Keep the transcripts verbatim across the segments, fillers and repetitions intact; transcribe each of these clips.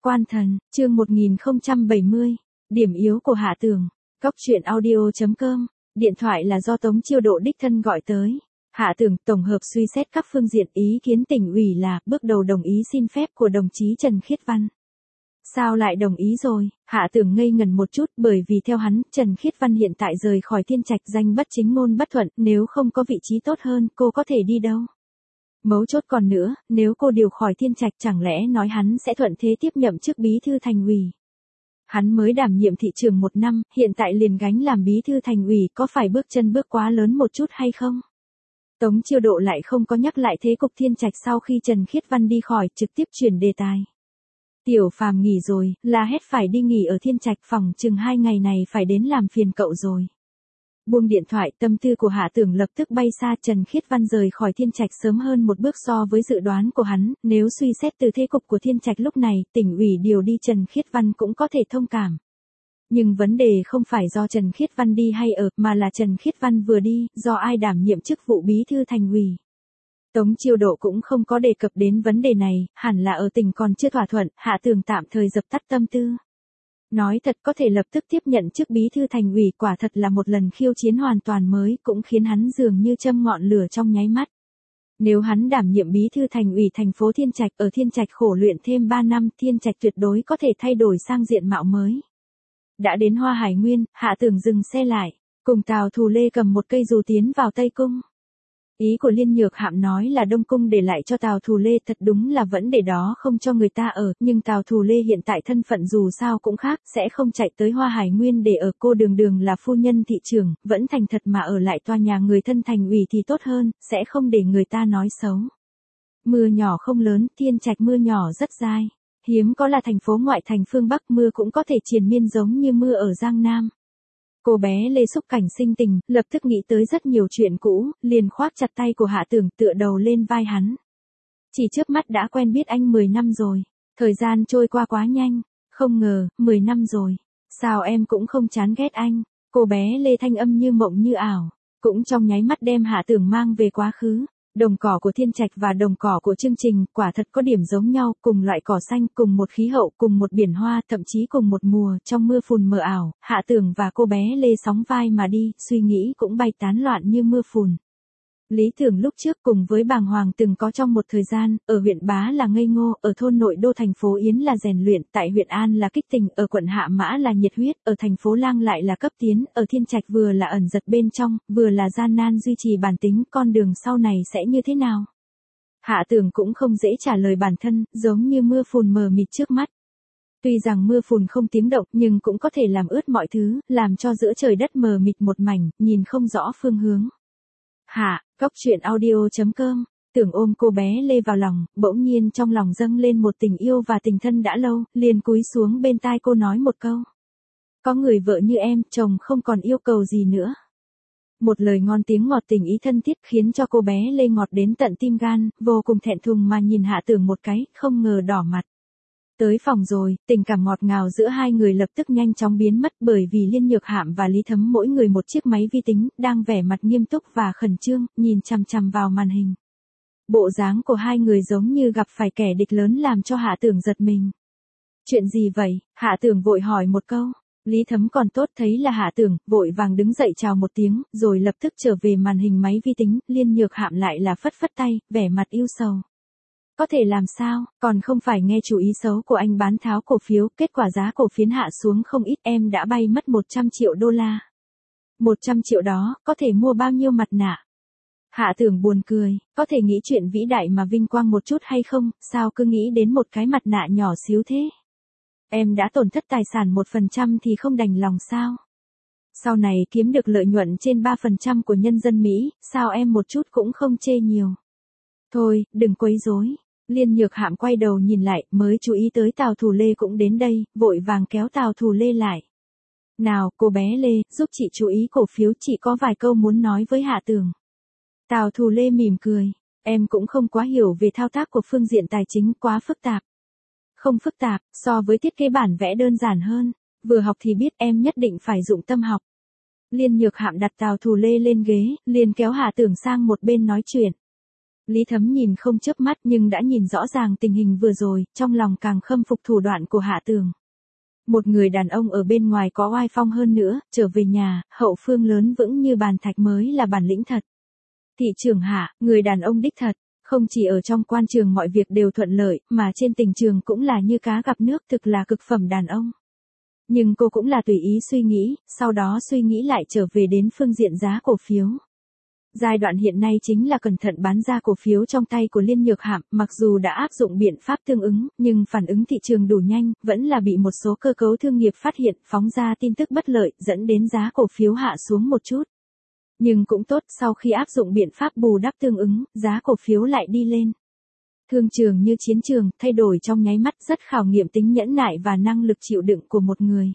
Quan Thần, chương một nghìn không trăm bảy mươi. Điểm yếu của Hạ Tường. Cóc truyện audio chấm com. Điện thoại là do Tống Chiêu Độ đích thân gọi tới. Hạ Tường tổng hợp suy xét các phương diện, ý kiến tỉnh ủy là bước đầu đồng ý xin phép của đồng chí Trần Khiết Văn. Sao lại đồng ý rồi? Hạ Tường ngây ngẩn một chút, bởi vì theo hắn, Trần Khiết Văn hiện tại rời khỏi Thiên Trạch danh bất chính ngôn bất thuận, nếu không có vị trí tốt hơn, cô có thể đi đâu? Mấu chốt còn nữa, nếu cô điều khỏi Thiên Trạch chẳng lẽ nói hắn sẽ thuận thế tiếp nhậm chức bí thư thành ủy. Hắn mới đảm nhiệm thị trường một năm, hiện tại liền gánh làm bí thư thành ủy, có phải bước chân bước quá lớn một chút hay không? Tống Chiêu Độ lại không có nhắc lại thế cục Thiên Trạch sau khi Trần Khiết Văn đi khỏi, trực tiếp chuyển đề tài. Tiểu Phàm nghỉ rồi, la hét phải đi nghỉ ở Thiên Trạch, phòng chừng hai ngày này phải đến làm phiền cậu rồi. Buông điện thoại, tâm tư của Hạ Tường lập tức bay xa. Trần Khiết Văn rời khỏi Thiên Trạch sớm hơn một bước so với dự đoán của hắn, nếu suy xét từ thế cục của Thiên Trạch lúc này, tỉnh ủy điều đi Trần Khiết Văn cũng có thể thông cảm. Nhưng vấn đề không phải do Trần Khiết Văn đi hay ở, mà là Trần Khiết Văn vừa đi, do ai đảm nhiệm chức vụ bí thư thành ủy. Tống Chiêu Độ cũng không có đề cập đến vấn đề này, hẳn là ở tỉnh còn chưa thỏa thuận, Hạ Tường tạm thời dập tắt tâm tư. Nói thật, có thể lập tức tiếp nhận chức bí thư thành ủy quả thật là một lần khiêu chiến hoàn toàn mới, cũng khiến hắn dường như châm ngọn lửa trong nháy mắt. Nếu hắn đảm nhiệm bí thư thành ủy thành phố Thiên Trạch, ở Thiên Trạch khổ luyện thêm ba năm, Thiên Trạch tuyệt đối có thể thay đổi sang diện mạo mới. Đã đến Hoa Hải Nguyên, Hạ Tường dừng xe lại, cùng Tào Thù Lê cầm một cây dù tiến vào Tây Cung. Ý của Liên Nhược Hạm nói là Đông Cung để lại cho Tào Thù Lê, thật đúng là vẫn để đó không cho người ta ở, nhưng Tào Thù Lê hiện tại thân phận dù sao cũng khác, sẽ không chạy tới Hoa Hải Nguyên để ở, cô đường đường là phu nhân thị trưởng, vẫn thành thật mà ở lại tòa nhà người thân thành ủy thì tốt hơn, sẽ không để người ta nói xấu. Mưa nhỏ không lớn, Thiên Trạch mưa nhỏ rất dai, hiếm có là thành phố ngoại thành phương Bắc mưa cũng có thể triền miên giống như mưa ở Giang Nam. Cô bé Lê xúc cảnh sinh tình, lập tức nghĩ tới rất nhiều chuyện cũ, liền khoác chặt tay của Hạ Tường, tựa đầu lên vai hắn. Chỉ trước mắt đã quen biết anh mười năm rồi, thời gian trôi qua quá nhanh, không ngờ, mười năm rồi, sao em cũng không chán ghét anh, cô bé Lê thanh âm như mộng như ảo, cũng trong nháy mắt đem Hạ Tường mang về quá khứ. Đồng cỏ của Thiên Trạch và đồng cỏ của chương trình, quả thật có điểm giống nhau, cùng loại cỏ xanh, cùng một khí hậu, cùng một biển hoa, thậm chí cùng một mùa, trong mưa phùn mờ ảo, Hạ Tường và cô bé Lê sóng vai mà đi, suy nghĩ cũng bay tán loạn như mưa phùn. Lý tưởng lúc trước cùng với bàng hoàng từng có trong một thời gian, ở huyện Bá là ngây ngô, ở thôn nội đô thành phố Yến là rèn luyện, tại huyện An là kích tình, ở quận Hạ Mã là nhiệt huyết, ở thành phố Lang lại là cấp tiến, ở Thiên Trạch vừa là ẩn giật bên trong, vừa là gian nan duy trì bản tính, con đường sau này sẽ như thế nào? Hạ Tường cũng không dễ trả lời bản thân, giống như mưa phùn mờ mịt trước mắt. Tuy rằng mưa phùn không tiếng động nhưng cũng có thể làm ướt mọi thứ, làm cho giữa trời đất mờ mịt một mảnh, nhìn không rõ phương hướng. Hạ, cóc truyện audio chấm com, tưởng ôm cô bé Lê vào lòng, bỗng nhiên trong lòng dâng lên một tình yêu và tình thân đã lâu, liền cúi xuống bên tai cô nói một câu. Có người vợ như em, chồng không còn yêu cầu gì nữa. Một lời ngon tiếng ngọt tình ý thân thiết khiến cho cô bé Lê ngọt đến tận tim gan, vô cùng thẹn thùng mà nhìn Hạ Tường một cái, không ngờ đỏ mặt. Tới phòng rồi, tình cảm ngọt ngào giữa hai người lập tức nhanh chóng biến mất bởi vì Liên Nhược Hạm và Lý Thấm mỗi người một chiếc máy vi tính, đang vẻ mặt nghiêm túc và khẩn trương, nhìn chằm chằm vào màn hình. Bộ dáng của hai người giống như gặp phải kẻ địch lớn làm cho Hạ Tường giật mình. Chuyện gì vậy? Hạ Tường vội hỏi một câu. Lý Thấm còn tốt thấy là Hạ Tường, vội vàng đứng dậy chào một tiếng, rồi lập tức trở về màn hình máy vi tính, Liên Nhược Hạm lại là phất phất tay, vẻ mặt ưu sầu. Có thể làm sao, còn không phải nghe chủ ý xấu của anh bán tháo cổ phiếu, kết quả giá cổ phiếu hạ xuống không ít, em đã bay mất một trăm triệu đô la. một trăm triệu đó, có thể mua bao nhiêu mặt nạ? Hạ Tường buồn cười, có thể nghĩ chuyện vĩ đại mà vinh quang một chút hay không, sao cứ nghĩ đến một cái mặt nạ nhỏ xíu thế? Em đã tổn thất tài sản một phần trăm thì không đành lòng sao? Sau này kiếm được lợi nhuận trên ba phần trăm của nhân dân Mỹ, sao em một chút cũng không chê nhiều? Thôi, đừng quấy rối. Liên Nhược Hạm quay đầu nhìn lại, mới chú ý tới Tào Thù Lê cũng đến đây, vội vàng kéo Tào Thù Lê lại. Nào, cô bé Lê, giúp chị chú ý cổ phiếu, chị có vài câu muốn nói với Hạ Tường. Tào Thù Lê mỉm cười, em cũng không quá hiểu về thao tác của phương diện tài chính, quá phức tạp. Không phức tạp, so với thiết kế bản vẽ đơn giản hơn, vừa học thì biết, em nhất định phải dụng tâm học. Liên Nhược Hạm đặt Tào Thù Lê lên ghế, liền kéo Hạ Tường sang một bên nói chuyện. Lý Thấm nhìn không chớp mắt nhưng đã nhìn rõ ràng tình hình vừa rồi, trong lòng càng khâm phục thủ đoạn của Hạ Tường. Một người đàn ông ở bên ngoài có oai phong hơn nữa, trở về nhà, hậu phương lớn vững như bàn thạch mới là bản lĩnh thật. Thị trưởng Hạ, người đàn ông đích thật, không chỉ ở trong quan trường mọi việc đều thuận lợi, mà trên tình trường cũng là như cá gặp nước, thực là cực phẩm đàn ông. Nhưng cô cũng là tùy ý suy nghĩ, sau đó suy nghĩ lại trở về đến phương diện giá cổ phiếu. Giai đoạn hiện nay chính là cẩn thận bán ra cổ phiếu trong tay của Liên Nhược Hạm, mặc dù đã áp dụng biện pháp tương ứng, nhưng phản ứng thị trường đủ nhanh, vẫn là bị một số cơ cấu thương nghiệp phát hiện, phóng ra tin tức bất lợi, dẫn đến giá cổ phiếu hạ xuống một chút. Nhưng cũng tốt, sau khi áp dụng biện pháp bù đắp tương ứng, giá cổ phiếu lại đi lên. Thương trường như chiến trường, thay đổi trong nháy mắt, rất khảo nghiệm tính nhẫn nại và năng lực chịu đựng của một người.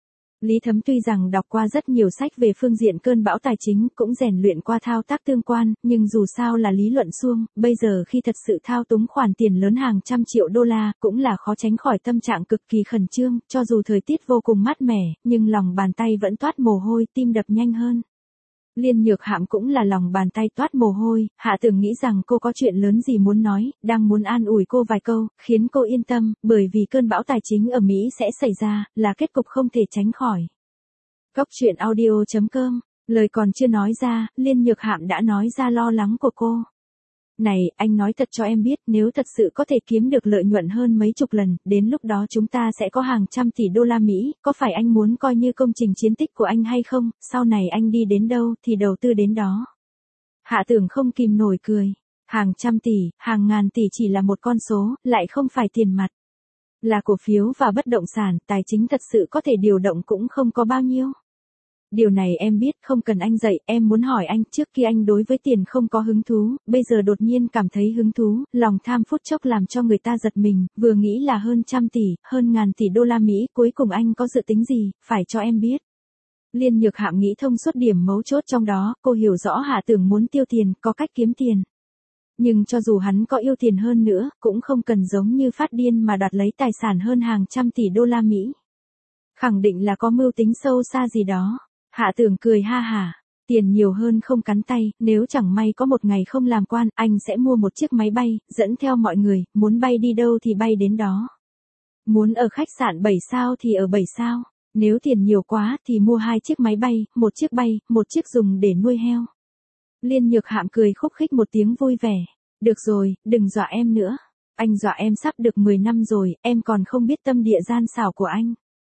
Lý Thấm tuy rằng đọc qua rất nhiều sách về phương diện cơn bão tài chính, cũng rèn luyện qua thao tác tương quan, nhưng dù sao là lý luận suông, bây giờ khi thật sự thao túng khoản tiền lớn hàng trăm triệu đô la, cũng là khó tránh khỏi tâm trạng cực kỳ khẩn trương, cho dù thời tiết vô cùng mát mẻ, nhưng lòng bàn tay vẫn toát mồ hôi, tim đập nhanh hơn. Liên Nhược Hạm cũng là lòng bàn tay toát mồ hôi, Hạ Tường nghĩ rằng cô có chuyện lớn gì muốn nói, đang muốn an ủi cô vài câu, khiến cô yên tâm, bởi vì cơn bão tài chính ở Mỹ sẽ xảy ra, là kết cục không thể tránh khỏi. Góc truyện audio chấm com, lời còn chưa nói ra, Liên Nhược Hạm đã nói ra lo lắng của cô. Này, anh nói thật cho em biết, nếu thật sự có thể kiếm được lợi nhuận hơn mấy chục lần, đến lúc đó chúng ta sẽ có hàng trăm tỷ đô la Mỹ, có phải anh muốn coi như công trình chiến tích của anh hay không, sau này anh đi đến đâu thì đầu tư đến đó. Hạ Tường không kìm nổi cười, hàng trăm tỷ, hàng ngàn tỷ chỉ là một con số, lại không phải tiền mặt. Là cổ phiếu và bất động sản, tài chính thật sự có thể điều động cũng không có bao nhiêu. Điều này em biết, không cần anh dạy, em muốn hỏi anh, trước khi anh đối với tiền không có hứng thú, bây giờ đột nhiên cảm thấy hứng thú, lòng tham phút chốc làm cho người ta giật mình, vừa nghĩ là hơn trăm tỷ, hơn ngàn tỷ đô la Mỹ, cuối cùng anh có dự tính gì, phải cho em biết. Liên Nhược Hạm nghĩ thông suốt điểm mấu chốt trong đó, cô hiểu rõ Hạ Tường muốn tiêu tiền, có cách kiếm tiền. Nhưng cho dù hắn có yêu tiền hơn nữa, cũng không cần giống như phát điên mà đoạt lấy tài sản hơn hàng trăm tỷ đô la Mỹ. Khẳng định là có mưu tính sâu xa gì đó. Hạ Tường cười ha hả, tiền nhiều hơn không cắn tay, nếu chẳng may có một ngày không làm quan, anh sẽ mua một chiếc máy bay, dẫn theo mọi người, muốn bay đi đâu thì bay đến đó. Muốn ở khách sạn bảy sao thì ở bảy sao, nếu tiền nhiều quá thì mua hai chiếc máy bay, một chiếc bay, một chiếc dùng để nuôi heo. Liên Nhược Hạm cười khúc khích một tiếng vui vẻ, được rồi, đừng dọa em nữa, anh dọa em sắp được mười năm rồi, em còn không biết tâm địa gian xảo của anh.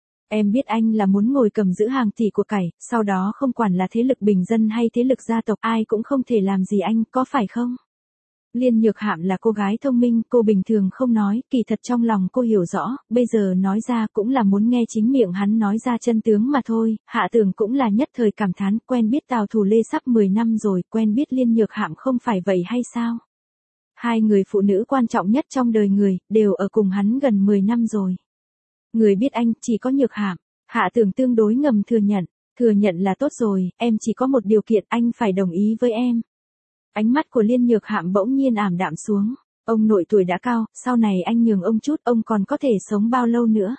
Em biết anh là muốn ngồi cầm giữ hàng tỷ của cải, sau đó không quản là thế lực bình dân hay thế lực gia tộc, ai cũng không thể làm gì anh, có phải không? Liên Nhược Hạm là cô gái thông minh, cô bình thường không nói, kỳ thật trong lòng cô hiểu rõ, bây giờ nói ra cũng là muốn nghe chính miệng hắn nói ra chân tướng mà thôi. Hạ Tường cũng là nhất thời cảm thán, quen biết Tào Thủ Lê sắp mười năm rồi, quen biết Liên Nhược Hạm không phải vậy hay sao? Hai người phụ nữ quan trọng nhất trong đời người, đều ở cùng hắn gần mười năm rồi. Người biết anh, chỉ có Nhược Hạm. Hạ Tường tương đối ngầm thừa nhận, thừa nhận là tốt rồi, em chỉ có một điều kiện, anh phải đồng ý với em. Ánh mắt của Liên Nhược Hạm bỗng nhiên ảm đạm xuống, ông nội tuổi đã cao, sau này anh nhường ông chút, ông còn có thể sống bao lâu nữa.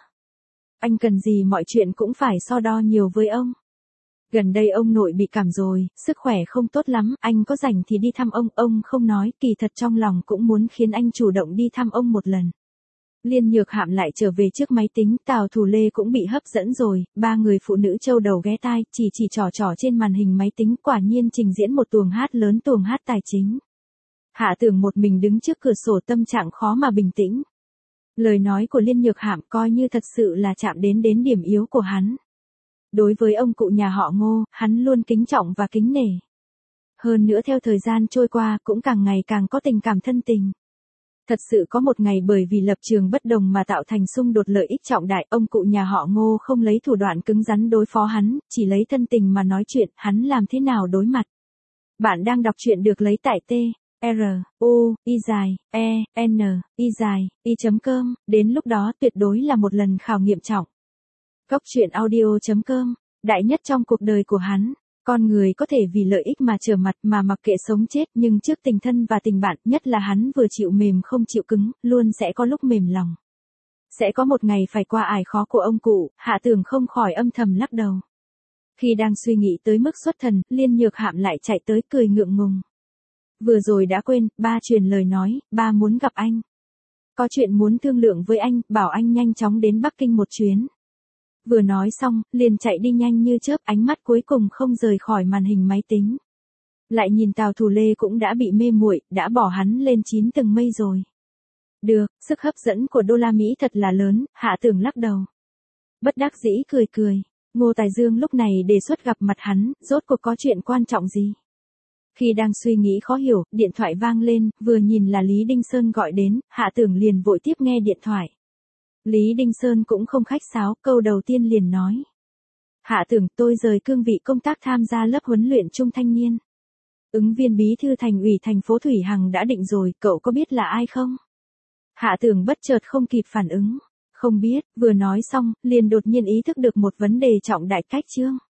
Anh cần gì mọi chuyện cũng phải so đo nhiều với ông. Gần đây ông nội bị cảm rồi, sức khỏe không tốt lắm, anh có rảnh thì đi thăm ông, ông không nói, kỳ thật trong lòng cũng muốn khiến anh chủ động đi thăm ông một lần. Liên Nhược Hạm lại trở về trước máy tính, Tào Thủ Lê cũng bị hấp dẫn rồi, ba người phụ nữ châu đầu ghé tai, chỉ chỉ trò trò trên màn hình máy tính, quả nhiên trình diễn một tuồng hát lớn, tuồng hát tài chính. Hạ Tường một mình đứng trước cửa sổ, tâm trạng khó mà bình tĩnh. Lời nói của Liên Nhược Hạm coi như thật sự là chạm đến đến điểm yếu của hắn. Đối với ông cụ nhà họ Ngô, hắn luôn kính trọng và kính nể. Hơn nữa theo thời gian trôi qua cũng càng ngày càng có tình cảm thân tình. Thật sự có một ngày bởi vì lập trường bất đồng mà tạo thành xung đột lợi ích trọng đại, ông cụ nhà họ Ngô không lấy thủ đoạn cứng rắn đối phó hắn, chỉ lấy thân tình mà nói chuyện, hắn làm thế nào đối mặt. Bạn đang đọc truyện được lấy tại T, R, U, Y dài, E, N, Y dài, Y chấm com, đến lúc đó tuyệt đối là một lần khảo nghiệm trọng. Góc truyện audio chấm com, đại nhất trong cuộc đời của hắn. Con người có thể vì lợi ích mà trở mặt mà mặc kệ sống chết, nhưng trước tình thân và tình bạn, nhất là hắn vừa chịu mềm không chịu cứng, luôn sẽ có lúc mềm lòng. Sẽ có một ngày phải qua ải khó của ông cụ, Hạ Tường không khỏi âm thầm lắc đầu. Khi đang suy nghĩ tới mức xuất thần, Liên Nhược Hạm lại chạy tới cười ngượng ngùng. Vừa rồi đã quên, ba truyền lời nói, ba muốn gặp anh. Có chuyện muốn thương lượng với anh, bảo anh nhanh chóng đến Bắc Kinh một chuyến. Vừa nói xong, liền chạy đi nhanh như chớp, ánh mắt cuối cùng không rời khỏi màn hình máy tính. Lại nhìn Tào Thủ Lê cũng đã bị mê muội, đã bỏ hắn lên chín tầng mây rồi. Được, sức hấp dẫn của đô la Mỹ thật là lớn, Hạ Tưởng lắc đầu. Bất đắc dĩ cười cười, Ngô Tài Dương lúc này đề xuất gặp mặt hắn, rốt cuộc có chuyện quan trọng gì? Khi đang suy nghĩ khó hiểu, điện thoại vang lên, vừa nhìn là Lý Đinh Sơn gọi đến, Hạ Tưởng liền vội tiếp nghe điện thoại. Lý Đinh Sơn cũng không khách sáo, câu đầu tiên liền nói. Hạ Tưởng, tôi rời cương vị công tác tham gia lớp huấn luyện trung thanh niên. Ứng viên bí thư thành ủy thành phố Thủy Hằng đã định rồi, cậu có biết là ai không? Hạ Tưởng bất chợt không kịp phản ứng. Không biết, vừa nói xong, liền đột nhiên ý thức được một vấn đề trọng đại cách chương.